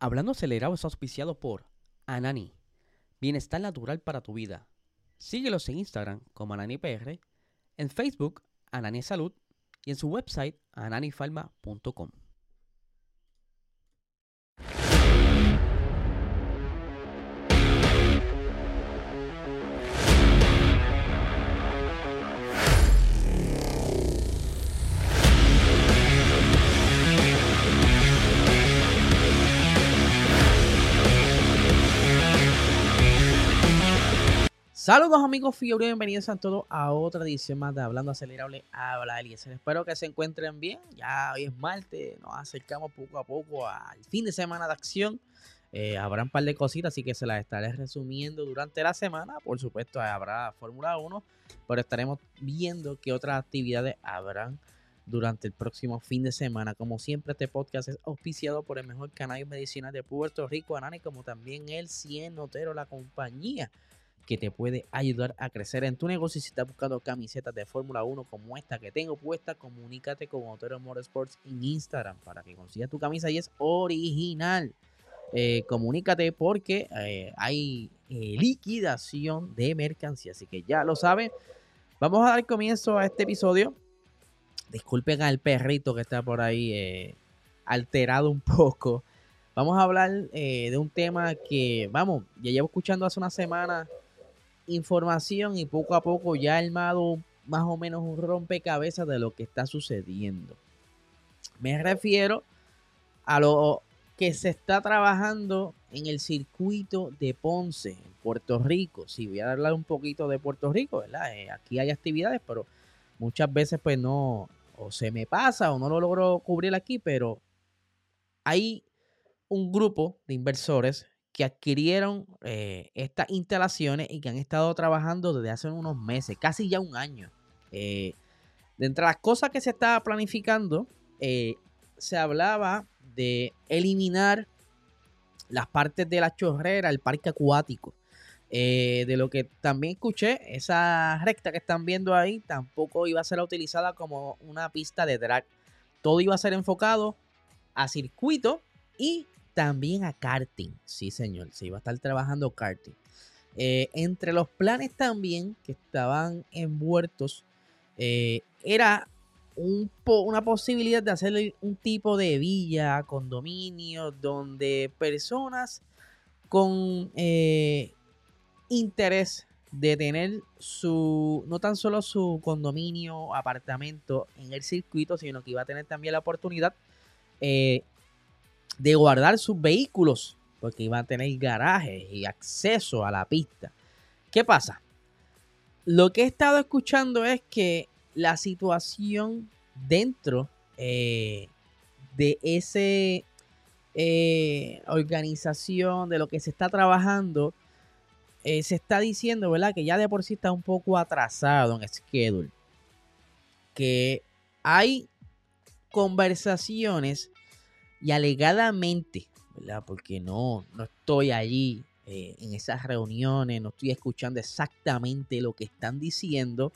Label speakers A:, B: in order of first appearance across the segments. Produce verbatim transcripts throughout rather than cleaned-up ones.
A: Hablando Acelerado es auspiciado por Anani, bienestar natural para tu vida. Síguelos en Instagram como AnaniPR, en Facebook Anani Salud y en su website ananifarma punto com. Saludos amigos Fiori, bienvenidos a todos a otra edición más de Hablando Acelerable. Habla Eliezer. Espero que se encuentren bien. Ya hoy es martes, nos acercamos poco a poco al fin de semana de acción. Eh, habrá un par de cositas, así que se las estaré resumiendo durante la semana. Por supuesto, habrá Fórmula uno, pero estaremos viendo qué otras actividades habrán durante el próximo fin de semana. Como siempre, este podcast es auspiciado por el mejor cannabis medicinal de Puerto Rico, Anani, como también el cien Notero, la compañía que te puede ayudar a crecer en tu negocio. Si estás buscando camisetas de Fórmula uno como esta que tengo puesta, comunícate con Notero Motorsports en Instagram para que consigas tu camisa y es original. Eh, comunícate porque eh, hay eh, liquidación de mercancía, así que ya lo saben. Vamos a dar comienzo a este episodio. Disculpen al perrito que está por ahí eh, alterado un poco. Vamos a hablar eh, de un tema que, vamos, ya llevo escuchando hace una semana información y poco a poco ya he armado más o menos un rompecabezas de lo que está sucediendo. Me refiero a lo que se está trabajando en el circuito de Ponce, en Puerto Rico. Sí, voy a hablar un poquito de Puerto Rico, ¿verdad? Eh, aquí hay actividades, pero muchas veces pues no, o se me pasa o no lo logro cubrir aquí, pero hay un grupo de inversores que adquirieron eh, estas instalaciones y que han estado trabajando desde hace unos meses, casi ya un año. Eh, de entre las cosas que se estaba planificando, eh, se hablaba de eliminar las partes de la chorrera, el parque acuático. Eh, de lo que también escuché, esa recta que están viendo ahí tampoco iba a ser utilizada como una pista de drag. Todo iba a ser enfocado a circuito y también a karting. Sí, señor, se iba a estar trabajando karting. Eh, entre los planes también que estaban envueltos eh, era un po una posibilidad de hacer un tipo de villa, condominio, donde personas con eh, interés de tener su, no tan solo su condominio, apartamento en el circuito, sino que iba a tener también la oportunidad eh, de guardar sus vehículos, porque iban a tener garajes y acceso a la pista. ¿Qué pasa? Lo que he estado escuchando es que la situación dentro eh, de ese eh, organización, de lo que se está trabajando, eh, se está diciendo, ¿verdad? Que ya de por sí está un poco atrasado en schedule. Que hay conversaciones y alegadamente, ¿verdad? Porque no, no estoy allí eh, en esas reuniones, no estoy escuchando exactamente lo que están diciendo.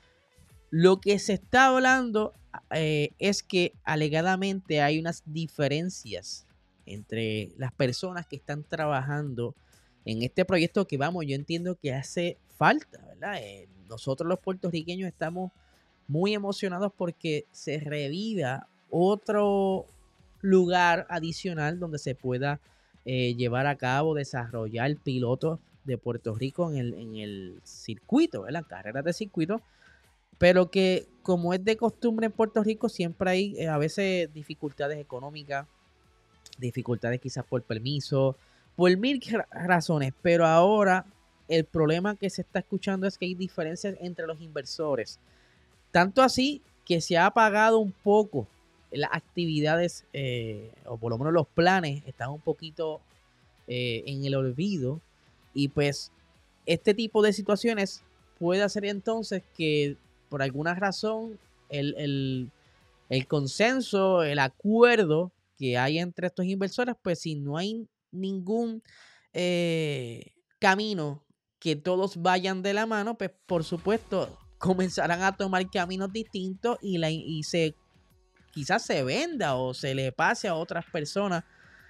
A: Lo que se está hablando eh, es que alegadamente hay unas diferencias entre las personas que están trabajando en este proyecto que, vamos, yo entiendo que hace falta, ¿verdad? Eh, nosotros los puertorriqueños estamos muy emocionados porque se reviva otro lugar adicional donde se pueda eh, llevar a cabo, desarrollar pilotos de Puerto Rico en el, en el circuito, ¿verdad? Carreras de circuito, pero que como es de costumbre en Puerto Rico siempre hay eh, a veces dificultades económicas, dificultades quizás por permiso, por mil razones, pero ahora el problema que se está escuchando es que hay diferencias entre los inversores, tanto así que se ha apagado un poco las actividades, eh, o por lo menos los planes están un poquito eh, en el olvido, y pues este tipo de situaciones puede hacer entonces que por alguna razón el, el, el consenso, el acuerdo que hay entre estos inversores, pues si no hay ningún eh, camino que todos vayan de la mano, pues por supuesto comenzarán a tomar caminos distintos y, la, y se quizás se venda o se le pase a otras personas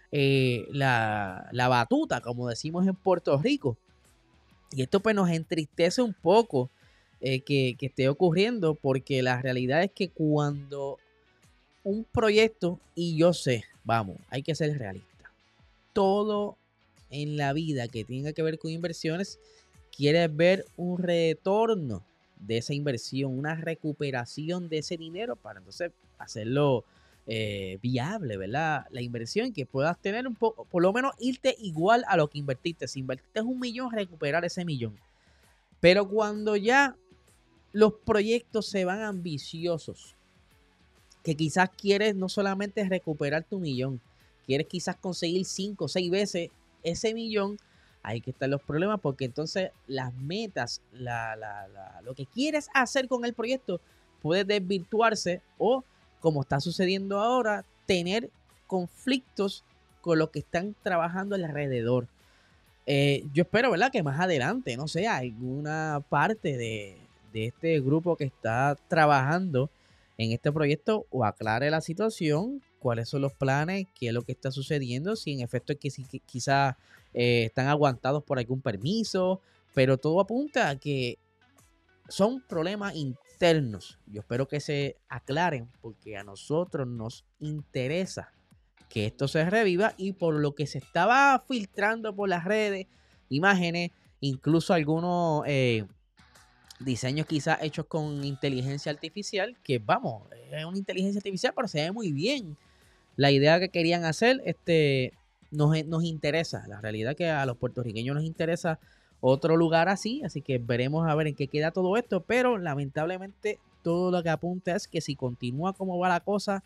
A: eh, la, la batuta, como decimos en Puerto Rico. Y esto pues nos entristece un poco eh, que, que esté ocurriendo, porque la realidad es que cuando un proyecto, y yo sé, vamos, hay que ser realista, todo en la vida que tenga que ver con inversiones, quiere ver un retorno de esa inversión, una recuperación de ese dinero para entonces hacerlo eh, viable, ¿verdad? La inversión, que puedas tener un poco, por lo menos irte igual a lo que invertiste. Si invertiste un millón, recuperar ese millón. Pero cuando ya los proyectos se van ambiciosos, que quizás quieres no solamente recuperar tu millón, quieres quizás conseguir cinco o seis veces ese millón, ahí que están los problemas, porque entonces las metas, la, la, la, lo que quieres hacer con el proyecto puede desvirtuarse o, como está sucediendo ahora, tener conflictos con los que están trabajando alrededor. Eh, yo espero, ¿verdad?, que más adelante, no sé, alguna parte de, de este grupo que está trabajando en este proyecto o aclare la situación, cuáles son los planes, qué es lo que está sucediendo, si en efecto es que si, quizás eh, están aguantados por algún permiso, pero todo apunta a que son problemas internos. Yo espero que se aclaren, porque a nosotros nos interesa que esto se reviva, y por lo que se estaba filtrando por las redes, imágenes, incluso algunos eh, diseños quizás hechos con inteligencia artificial, que vamos, es una inteligencia artificial, pero se ve muy bien. La idea que querían hacer, este, nos, nos interesa. La realidad es que a los puertorriqueños nos interesa otro lugar así, así que veremos a ver en qué queda todo esto, pero lamentablemente todo lo que apunta es que si continúa como va la cosa,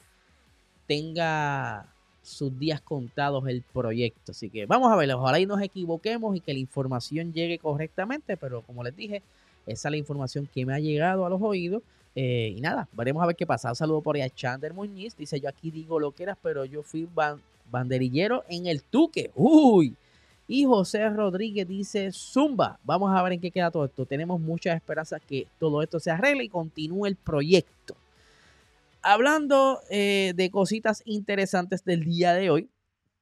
A: tenga sus días contados el proyecto. Así que vamos a ver, ojalá y nos equivoquemos y que la información llegue correctamente, pero como les dije, esa es la información que me ha llegado a los oídos. Eh, y nada, veremos a ver qué pasa. Un saludo por ahí a Chander Muñiz. Dice: yo aquí digo lo que eras, pero yo fui ban banderillero en el Tuque. Uy. Y José Rodríguez dice: Zumba. Vamos a ver en qué queda todo esto. Tenemos muchas esperanzas que todo esto se arregle y continúe el proyecto. Hablando eh, de cositas interesantes del día de hoy,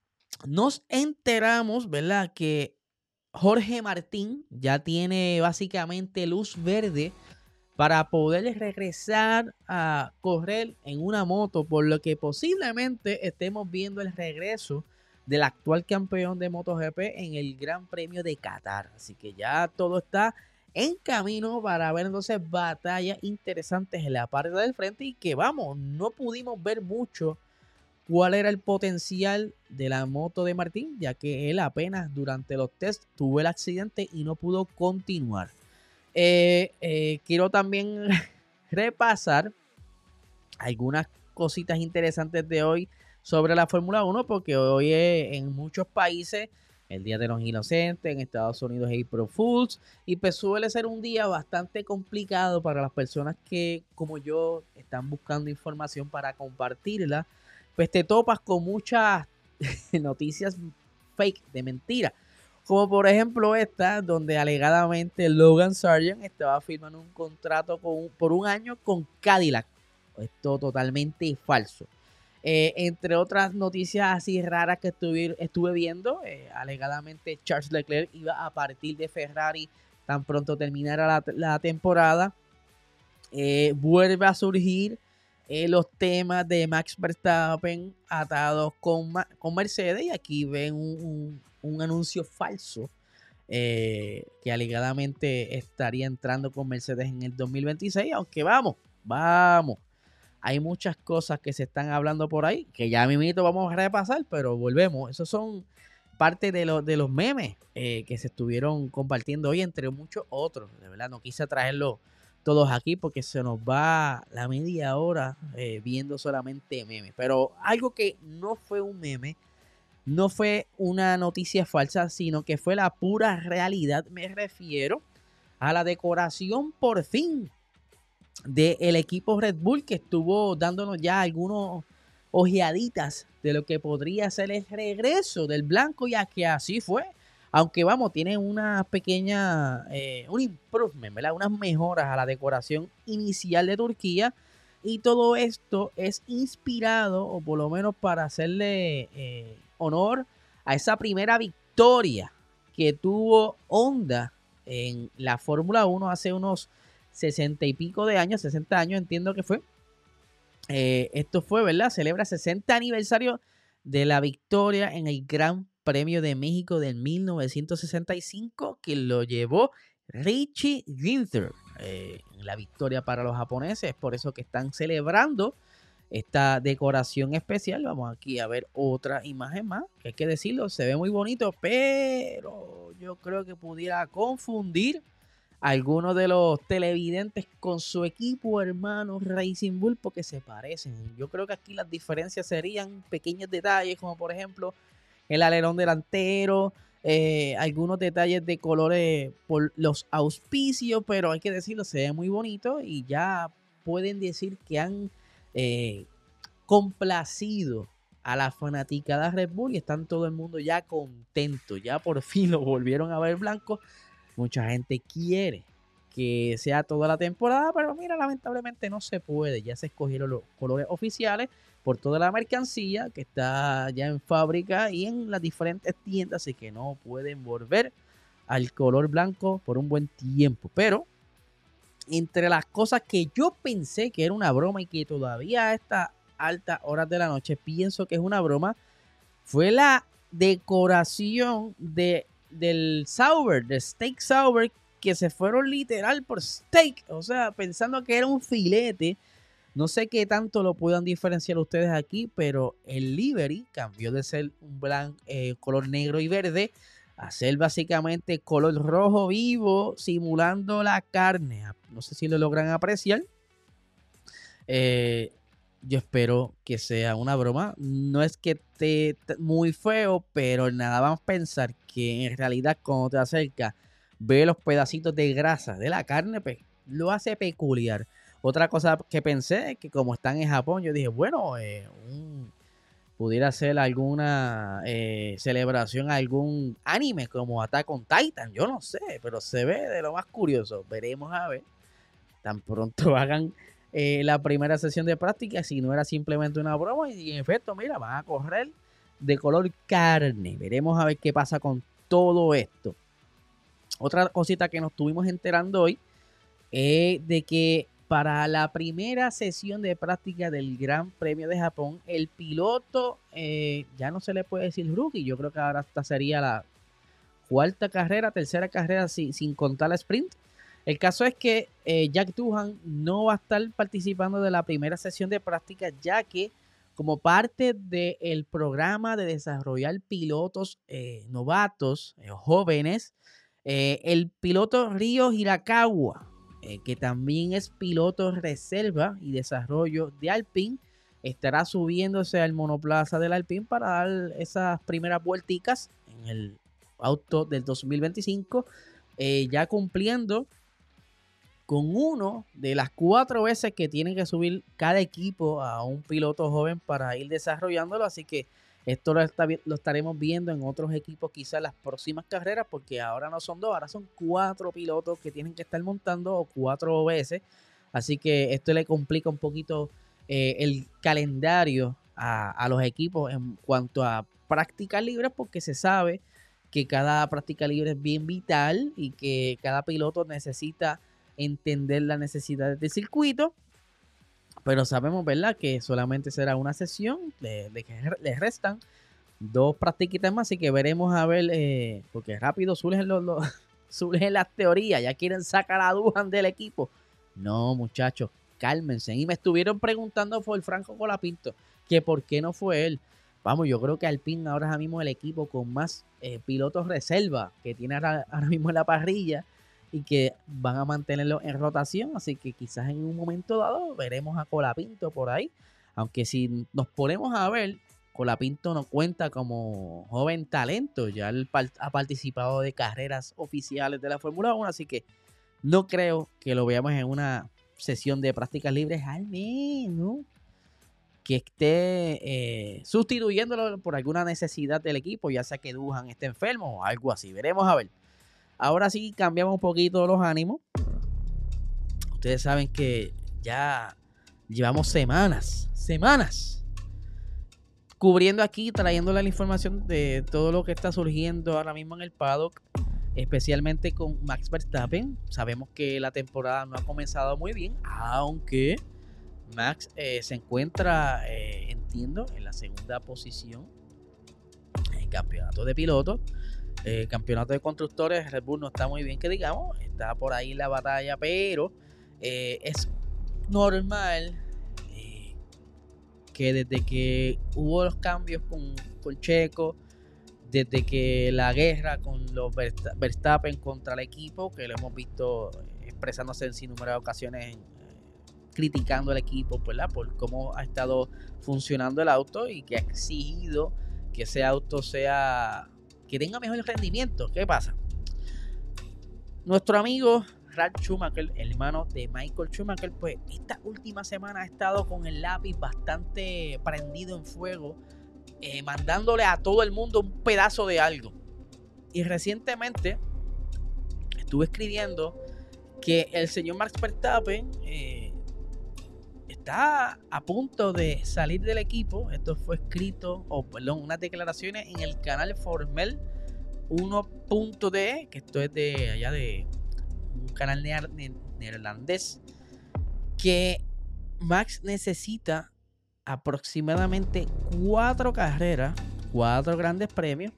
A: nos enteramos, ¿verdad?, que Jorge Martín ya tiene básicamente luz verde para poder regresar a correr en una moto, por lo que posiblemente estemos viendo el regreso del actual campeón de MotoGP en el Gran Premio de Qatar. Así que ya todo está en camino para ver entonces batallas interesantes en la parte del frente, y que vamos, no pudimos ver mucho cuál era el potencial de la moto de Martín, ya que él apenas durante los tests tuvo el accidente y no pudo continuar. Eh, eh, quiero también repasar algunas cositas interesantes de hoy sobre la Fórmula uno, porque hoy es en muchos países el Día de los Inocentes, en Estados Unidos es April Fools, y pues suele ser un día bastante complicado para las personas que, como yo, están buscando información para compartirla. Pues te topas con muchas noticias fake, de mentira. Como por ejemplo esta, donde alegadamente Logan Sargent estaba firmando un contrato con, por un año con Cadillac. Esto totalmente falso. Eh, entre otras noticias así raras que estuve, estuve viendo, eh, alegadamente Charles Leclerc iba a partir de Ferrari tan pronto terminara la, la temporada. Eh, vuelve a surgir eh, los temas de Max Verstappen atados con, con Mercedes, y aquí ven un, un, un anuncio falso eh, que alegadamente estaría entrando con Mercedes en el dos mil veintiséis, aunque vamos, vamos. Hay muchas cosas que se están hablando por ahí, que ya mismito vamos a repasar, pero volvemos. Esos son parte de, lo, de los memes eh, que se estuvieron compartiendo hoy, entre muchos otros. De verdad, no quise traerlos todos aquí porque se nos va la media hora eh, viendo solamente memes. Pero algo que no fue un meme, no fue una noticia falsa, sino que fue la pura realidad. Me refiero a la decoración por fin del equipo Red Bull, que estuvo dándonos ya algunos ojeaditas de lo que podría ser el regreso del blanco, ya que así fue. Aunque vamos, tiene una pequeña, eh, un improvement, ¿verdad? Unas mejoras a la decoración inicial de Turquía, Y todo esto es inspirado, o por lo menos para hacerle eh, honor a esa primera victoria que tuvo Honda en la Fórmula uno hace unos sesenta y pico de años, sesenta años entiendo que fue. Eh, esto fue, ¿verdad? Celebra sesenta aniversario de la victoria en el Gran Premio de México del mil novecientos sesenta y cinco, que lo llevó Richie Ginther. Eh, la victoria para los japoneses, por eso que están celebrando esta decoración especial. Vamos aquí a ver otra imagen más, que hay que decirlo, se ve muy bonito, pero yo creo que pudiera confundir a algunos de los televidentes con su equipo hermano Racing Bull, porque se parecen. Yo creo que aquí las diferencias serían pequeños detalles, como por ejemplo el alerón delantero, eh, algunos detalles de colores por los auspicios, pero hay que decirlo, se ve muy bonito y ya pueden decir que han eh, complacido a la fanaticada Red Bull y están todo el mundo ya contento, ya por fin lo volvieron a ver blanco. Mucha gente quiere que sea toda la temporada, pero mira, lamentablemente no se puede. Ya se escogieron los colores oficiales por toda la mercancía que está ya en fábrica y en las diferentes tiendas, así que no pueden volver al color blanco por un buen tiempo. Pero entre las cosas que yo pensé que era una broma y que todavía a estas altas horas de la noche pienso que es una broma, fue la decoración de, del Sauber, de Steak Sauber, que se fueron literal por steak, o sea, pensando que era un filete. No sé qué tanto lo puedan diferenciar ustedes aquí, pero el livery cambió de ser un blanco, eh, color negro y verde a ser básicamente color rojo vivo, simulando la carne. No sé si lo logran apreciar. Eh, yo espero que sea una broma. No es que esté muy feo, pero nada más pensar que en realidad cuando te acercas, ve los pedacitos de grasa de la carne, pues lo hace peculiar. Otra cosa que pensé, que como están en Japón, yo dije, bueno, eh, un, pudiera ser alguna eh, celebración a algún anime como Attack on Titan, yo no sé, pero se ve de lo más curioso. Veremos a ver. Tan pronto hagan eh, la primera sesión de práctica, si no era simplemente una broma, y en efecto, mira, van a correr de color carne. Veremos a ver qué pasa con todo esto. Otra cosita que nos estuvimos enterando hoy es de que para la primera sesión de práctica del Gran Premio de Japón, el piloto eh, ya no se le puede decir rookie. Yo creo que ahora esta sería la cuarta carrera, tercera carrera sin, sin contar la sprint. El caso es que eh, Jack Doohan no va a estar participando de la primera sesión de práctica, ya que como parte del programa de desarrollar pilotos eh, novatos, eh, jóvenes, eh, el piloto Ryo Hirakawa, eh, que también es piloto reserva y desarrollo de Alpine, estará subiéndose al monoplaza del Alpine para dar esas primeras vuelticas en el auto del dos mil veinticinco, eh, ya cumpliendo con uno de las cuatro veces que tienen que subir cada equipo a un piloto joven para ir desarrollándolo. Así que esto lo, está, lo estaremos viendo en otros equipos quizás las próximas carreras, porque ahora no son dos, ahora son cuatro pilotos que tienen que estar montando o cuatro veces. Así que esto le complica un poquito eh, el calendario a, a los equipos en cuanto a prácticas libres, porque se sabe que cada práctica libre es bien vital y que cada piloto necesita entender las necesidades del circuito, pero sabemos, ¿verdad?, que solamente será una sesión, de, de que les restan dos practiquitas más, así que veremos a ver, eh, porque rápido surgen, los, los, surgen las teorías, ya quieren sacar a Doohan del equipo. No, muchachos, cálmense. Y me estuvieron preguntando por Franco Colapinto, que por qué no fue él. Vamos, yo creo que Alpine ahora mismo es el equipo con más eh, pilotos reserva que tiene ahora, ahora mismo en la parrilla, y que van a mantenerlo en rotación, así que quizás en un momento dado veremos a Colapinto por ahí, aunque si nos ponemos a ver, Colapinto no cuenta como joven talento, ya él ha participado de carreras oficiales de la Fórmula uno, así que no creo que lo veamos en una sesión de prácticas libres, al menos que esté eh, sustituyéndolo por alguna necesidad del equipo, ya sea que Doohan esté enfermo o algo así, veremos a ver. Ahora sí cambiamos un poquito los ánimos. Ustedes saben que ya Llevamos semanas, semanas, cubriendo aquí, trayéndole la información de todo lo que está surgiendo ahora mismo en el paddock, especialmente con Max Verstappen. Sabemos que la temporada no ha comenzado muy bien, aunque Max eh, se encuentra, eh, entiendo, en la segunda posición en el campeonato de pilotos. El eh, campeonato de constructores, Red Bull no está muy bien, que digamos, está por ahí la batalla, pero eh, es normal eh, que desde que hubo los cambios con, con Checo, desde que la guerra con los Verstappen contra el equipo, que lo hemos visto expresándose en sin número de ocasiones, eh, criticando al equipo, ¿verdad? Por cómo ha estado funcionando el auto y que ha exigido que ese auto sea, que tenga mejor rendimiento. ¿Qué pasa? Nuestro amigo Ralf Schumacher, el hermano de Michael Schumacher, pues esta última semana ha estado con el lápiz bastante prendido en fuego, eh, mandándole a todo el mundo un pedazo de algo. Y recientemente estuve escribiendo que el señor Max Verstappen eh, está a punto de salir del equipo. Esto fue escrito, o perdón, unas declaraciones en el canal Formel uno punto de, que esto es de allá de un canal neerlandés, que Max necesita aproximadamente cuatro carreras, cuatro grandes premios,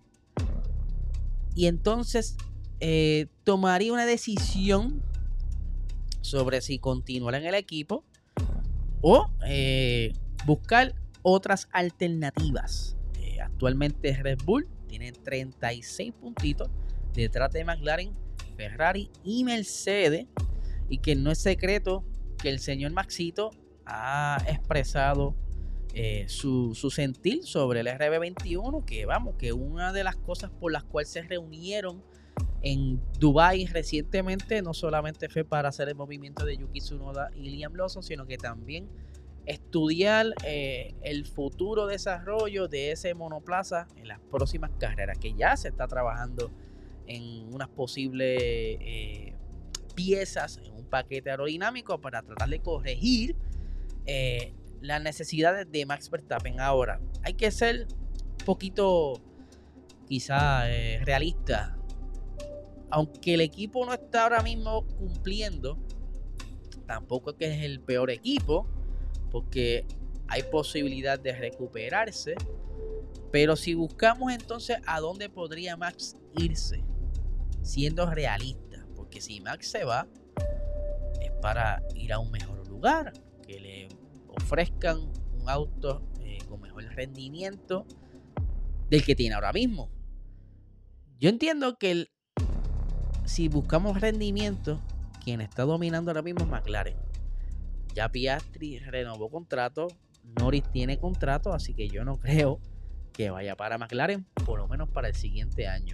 A: y entonces eh, tomaría una decisión sobre si continuar en el equipo o eh, buscar otras alternativas. Eh, actualmente Red Bull tiene treinta y seis puntitos detrás de McLaren, Ferrari y Mercedes, y que no es secreto que el señor Maxito ha expresado eh, su, su sentir sobre el R B veintiuno, que vamos, que una de las cosas por las cuales se reunieron en Dubai recientemente no solamente fue para hacer el movimiento de Yuki Tsunoda y Liam Lawson, sino que también estudiar eh, el futuro desarrollo de ese monoplaza en las próximas carreras, que ya se está trabajando en unas posibles eh, piezas en un paquete aerodinámico para tratar de corregir eh, las necesidades de Max Verstappen. Ahora, hay que ser un poquito quizá eh, realista. Aunque el equipo no está ahora mismo cumpliendo, tampoco es que es el peor equipo, porque hay posibilidad de recuperarse. Pero si buscamos entonces a dónde podría Max irse, siendo realista, porque si Max se va es para ir a un mejor lugar, que le ofrezcan un auto eh, con mejor rendimiento del que tiene ahora mismo. Yo entiendo que el, si buscamos rendimiento, quien está dominando ahora mismo es McLaren. Ya Piastri renovó contrato, Norris tiene contrato, así que yo no creo que vaya para McLaren, por lo menos para el siguiente año.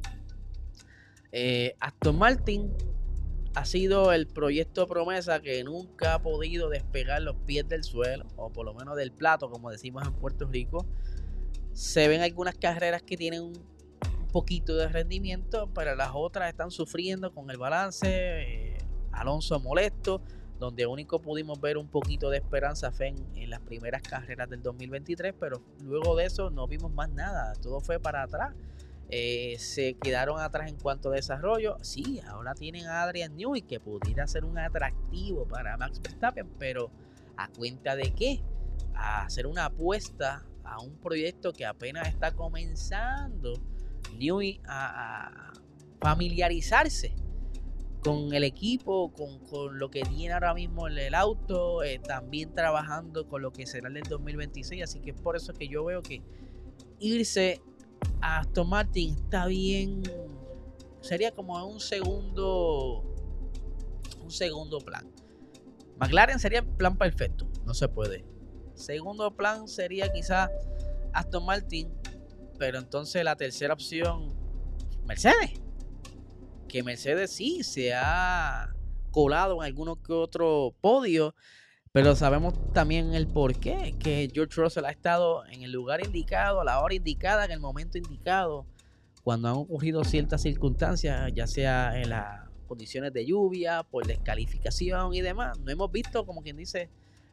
A: Eh, Aston Martin ha sido el proyecto promesa que nunca ha podido despegar los pies del suelo, o por lo menos del plato, como decimos en Puerto Rico. Se ven algunas carreras que tienen un poquito de rendimiento, pero las otras están sufriendo con el balance. eh, Alonso molesto, donde único pudimos ver un poquito de esperanza fe en, en las primeras carreras del dos mil veintitrés, pero luego de eso no vimos más nada, todo fue para atrás. Eh, se quedaron atrás en cuanto a desarrollo. Sí, ahora tienen a Adrian Newey, que pudiera ser un atractivo para Max Verstappen, pero ¿a cuenta de qué? A hacer una apuesta a un proyecto que apenas está comenzando Newey a, a familiarizarse con el equipo, con, con lo que tiene ahora mismo el, el auto, eh, también trabajando con lo que será el del dos mil veintiséis, así que es por eso que yo veo que irse a Aston Martin está bien, sería como un segundo un segundo plan. McLaren sería el plan perfecto, no se puede. Segundo plan sería quizás Aston Martin, pero entonces la tercera opción, Mercedes. Que Mercedes sí se ha colado en alguno que otro podio, pero sabemos también el porqué, que George Russell ha estado en el lugar indicado, a la hora indicada, en el momento indicado, cuando han ocurrido ciertas circunstancias, ya sea en las condiciones de lluvia, por descalificación y demás. No hemos visto, como quien dice,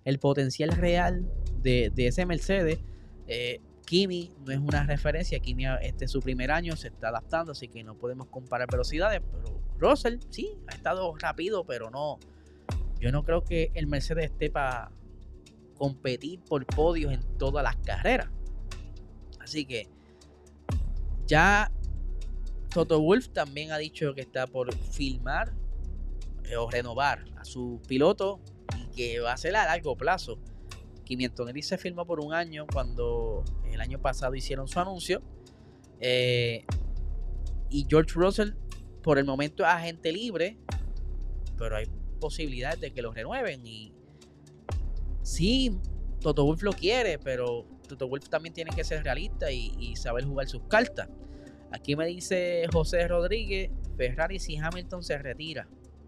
A: el potencial real de, de ese Mercedes. Eh, Kimi no es una referencia. Kimi, este es su primer año, se está adaptando, así que no podemos comparar velocidades. Pero Russell sí ha estado rápido, pero no. Yo no creo que el Mercedes esté para competir por podios en todas las carreras. Así que ya Toto Wolff también ha dicho que está por filmar eh, o renovar a su piloto y que va a ser a largo plazo. Kimi Antonelli se firmó por un año cuando el año pasado hicieron su anuncio. Eh, y George Russell por el momento es agente libre, pero hay posibilidades de que lo renueven. Y sí, Toto Wolff lo quiere, pero Toto Wolff también tiene que ser realista y, y saber jugar sus cartas. Aquí me dice José Rodríguez, Ferrari si Hamilton se retira.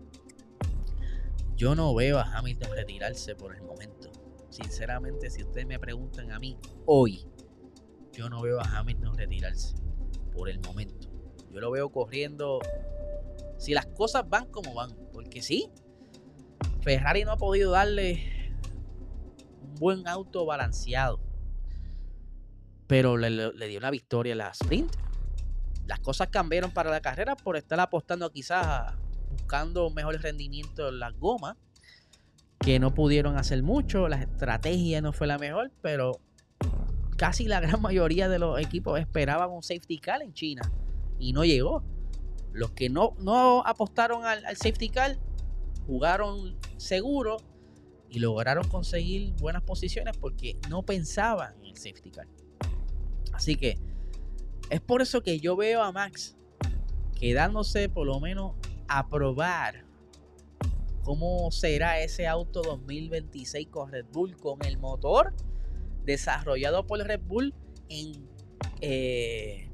A: Yo no veo a Hamilton retirarse por el momento. Sinceramente, si ustedes me preguntan a mí hoy, yo no veo a Hamilton retirarse por el momento. Yo lo veo corriendo si las cosas van como van. Porque sí, Ferrari no ha podido darle un buen auto balanceado, pero le, le dio una victoria en la sprint. Las cosas cambiaron para la carrera por estar apostando quizás a, buscando mejores rendimientos en las gomas, que no pudieron hacer mucho. La estrategia no fue la mejor, pero casi la gran mayoría de los equipos esperaban un safety car en China y no llegó. Los que no, no apostaron al, al safety car jugaron seguro y lograron conseguir buenas posiciones porque no pensaban en el safety car. Así que es por eso que yo veo a Max quedándose por lo menos a probar cómo será ese auto dos mil veintiséis con Red Bull, con el motor desarrollado por Red Bull en, eh,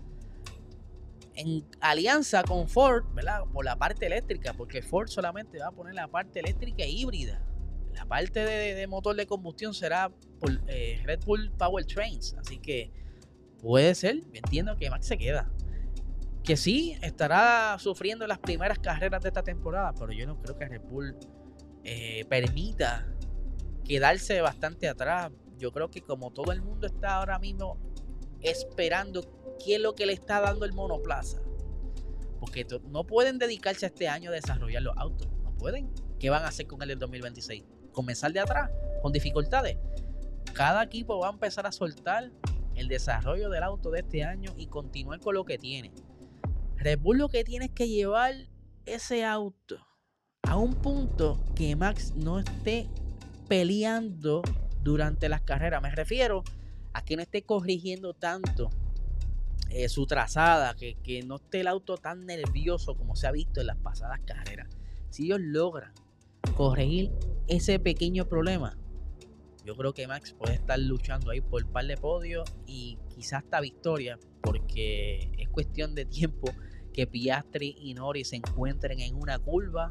A: en alianza con Ford, ¿verdad? Por la parte eléctrica, porque Ford solamente va a poner la parte eléctrica e híbrida. La parte de, de motor de combustión será por eh, Red Bull Powertrains, así que puede ser, entiendo que Max se queda. Que sí, estará sufriendo las primeras carreras de esta temporada, pero yo no creo que Red Bull eh, permita quedarse bastante atrás. Yo creo que como todo el mundo está ahora mismo esperando qué es lo que le está dando el monoplaza, porque no pueden dedicarse a este año a desarrollar los autos, no pueden. ¿Qué van a hacer con el del dos mil veintiséis? ¿Comenzar de atrás con dificultades? Cada equipo va a empezar a soltar el desarrollo del auto de este año y continuar con lo que tiene. Red Bull lo que tiene es que llevar ese auto a un punto que Max no esté peleando durante las carreras. Me refiero a que no esté corrigiendo tanto eh, su trazada, que, que no esté el auto tan nervioso como se ha visto en las pasadas carreras. Si ellos logran corregir ese pequeño problema, yo creo que Max puede estar luchando ahí por un par de podios y quizás hasta victoria, porque es cuestión de tiempo que Piastri y Norris se encuentren en una curva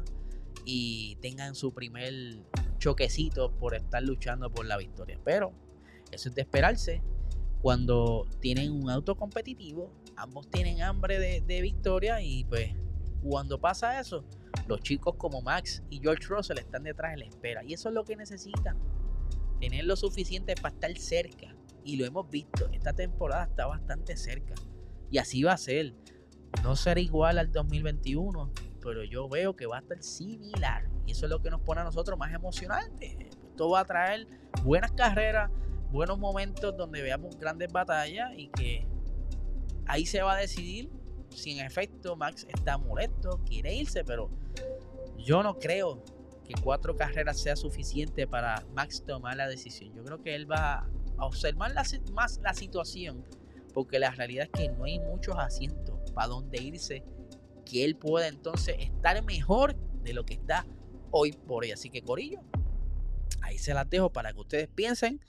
A: y tengan su primer choquecito por estar luchando por la victoria. Pero eso es de esperarse. Cuando tienen un auto competitivo, ambos tienen hambre de, de victoria, y pues cuando pasa eso, los chicos como Max y George Russell están detrás en la espera, y eso es lo que necesitan, tener lo suficiente para estar cerca, y lo hemos visto, esta temporada está bastante cerca, y así va a ser. No será igual al dos mil veintiuno, pero yo veo que va a estar similar, y eso es lo que nos pone a nosotros más emocionantes. Esto va a traer buenas carreras, buenos momentos donde veamos grandes batallas, y que ahí se va a decidir si en efecto Max está molesto, quiere irse. Pero yo no creo que cuatro carreras sea suficiente para Max tomar la decisión. Yo creo que él va a observar la, más la situación, porque la realidad es que no hay muchos asientos para donde irse, que él pueda entonces estar mejor de lo que está hoy por hoy. Así que, corillo, ahí se las dejo para que ustedes piensen,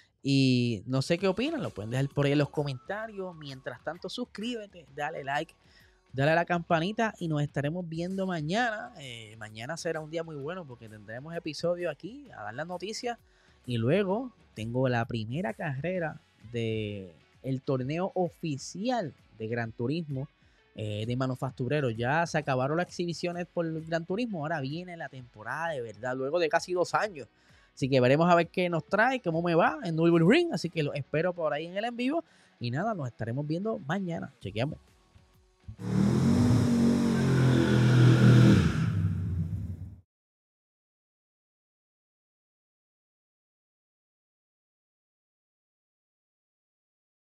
A: y no sé qué opinan, lo pueden dejar por ahí en los comentarios. Mientras tanto, suscríbete, dale like, dale a la campanita, y nos estaremos viendo mañana. Eh, mañana será un día muy bueno porque tendremos episodio aquí a dar las noticias, y luego tengo la primera carrera de el torneo oficial de Gran Turismo eh, de manufactureros. Ya se acabaron las exhibiciones por el Gran Turismo, ahora viene la temporada de verdad, luego de casi dos años Así que veremos a ver qué nos trae, cómo me va en Nürburgring. Así que lo espero por ahí en el en vivo. Y nada, nos estaremos viendo mañana. Chequeamos.